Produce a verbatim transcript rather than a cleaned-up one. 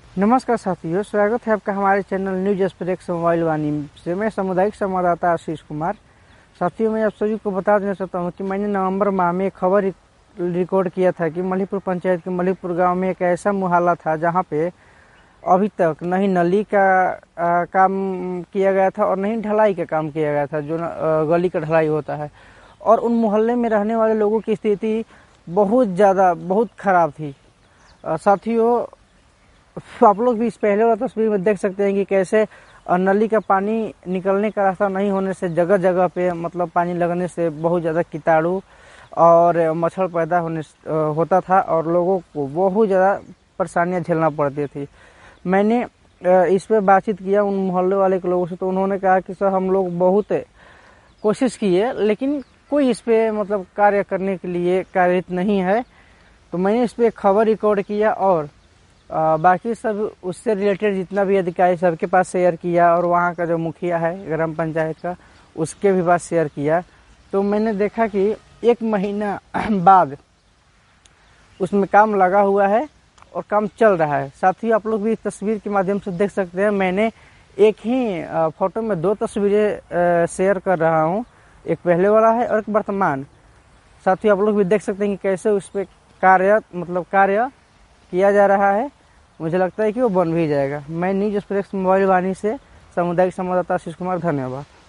नमस्कार साथियों, स्वागत है आपका हमारे channel news express mobile Vani से। मैं सामुदायिक संवाददाता आशीष कुमार। साथियों, मैं आप सभी को बता देना चाहता हूं कि मैंने नवंबर माह में एक खबर रिकॉर्ड किया था कि मलिकपुर पंचायत के मलिकपुर गांव में एक ऐसा मुहल्ला था जहां पे अभी तक नहीं नली का आ, काम किया गया था और नहीं ढलाई का काम किया गया था, जो आ, गली का ढलाई होता है। और उन मोहल्ले में रहने वाले लोगों की स्थिति बहुत ज़्यादा बहुत खराब थी। आ, साथियों, आप लोग भी इस पहले वाला तस्वीर में देख सकते हैं कि कैसे नली का पानी निकलने का रास्ता नहीं होने से जगह जगह पे मतलब पानी लगने से बहुत ज़्यादा कीटाणु और मच्छर पैदा होने होता था और लोगों को बहुत ज़्यादा परेशानियां झेलना पड़ती थी। मैंने इस पर बातचीत किया उन मोहल्ले वाले के लोगों से, तो उन्होंने कहा कि सर हम लोग बहुत कोशिश किए लेकिन कोई इस पर मतलब कार्य करने के लिए कार्यरत नहीं है। तो मैंने इस पर खबर रिकॉर्ड किया और आ, बाकी सब उससे रिलेटेड जितना भी अधिकारी सबके पास शेयर किया और वहाँ का जो मुखिया है ग्राम पंचायत का उसके भी पास शेयर किया। तो मैंने देखा कि एक महीना बाद उसमें काम लगा हुआ है और काम चल रहा है। साथ ही आप लोग भी तस्वीर के माध्यम से देख सकते हैं, मैंने एक ही फोटो में दो तस्वीरें शेयर कर रहा हूँ, एक पहले वाला है और एक वर्तमान। साथ ही आप लोग भी देख सकते हैं कि कैसे उस पर कार्य मतलब कार्य किया जा रहा है। मुझे लगता है कि वो बन भी जाएगा। मैं न्यूज एक्सप्रेस मोबाइल वाणी से सामुदायिक संवाददाता आशीष कुमार, धन्यवाद।